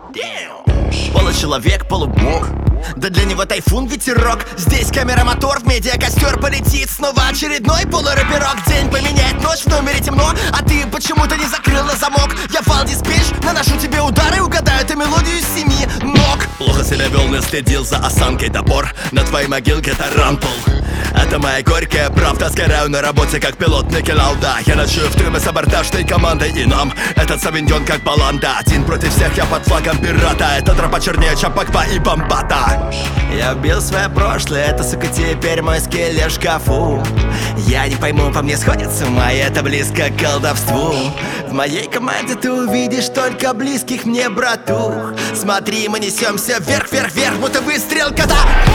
Получеловек, полубог, да для него тайфун ветерок. Здесь камера, мотор, в медиа костер полетит. Снова очередной полурэперок. День поменяет ночь, в номере темно, а ты почему-то не закрыла замок. Я вал диспетч, наношу тебе удары, угадаю ты мелодию с 7 ног. Плохо себя вел, наследил за осанкой топор. На твоей могилке тарантул. Это моя горькая правда. Сгораю на работе, как пилот Никелауда. Я ночую в трюме с абордажной командой, и нам этот савиньон как баланда. Один против всех, я под флагом пирата. Это тропа чернее, чем Пакба и Бомбата. Я убил свое прошлое, это, сука, теперь мой скелет в шкафу. Я не пойму, по мне сходят с ума, и это близко к колдовству. В моей команде ты увидишь только близких мне братух. Смотри, мы несемся вверх, вверх, вверх, будто выстрел кота.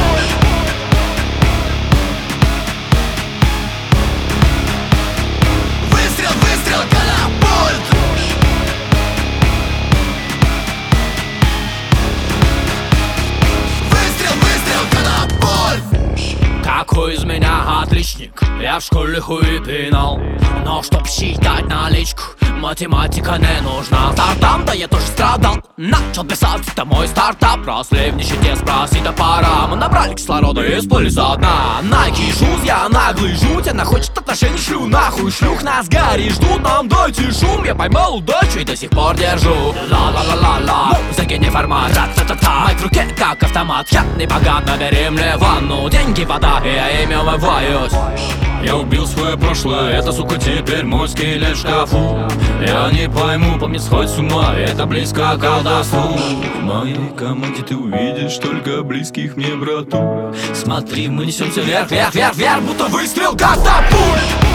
Какой из меня отличник, я в школе хуй пинал. Но чтоб считать наличку, математика не нужна. Стартап, да я тоже страдал. Начал писать, это мой стартап. Росли в нищете, спроси, да пора. Мы набрали кислорода и сплыли со дна. Nike Shoes, я наглый жуть. Она хочет отношений, шлю нахуй. Шлюх нас гори, ждут, нам дайте шум. Я поймал удачу и до сих пор держу. Ла-ла-ла-ла-ла, музыки не формат, ра-та-та-та. Майк в руке, как автомат. Я не богат, набери мне ванну. Деньги, вода, и я ими умываюсь. Я убил свое прошлое, это, сука, теперь мой скелет в шкафу. Я не пойму, по мне сходит с ума, это близко к колдовству. В моей команде ты увидишь только близких мне брату. Смотри, мы несемся вверх, вверх, вверх, вверх, будто выстрел как топор.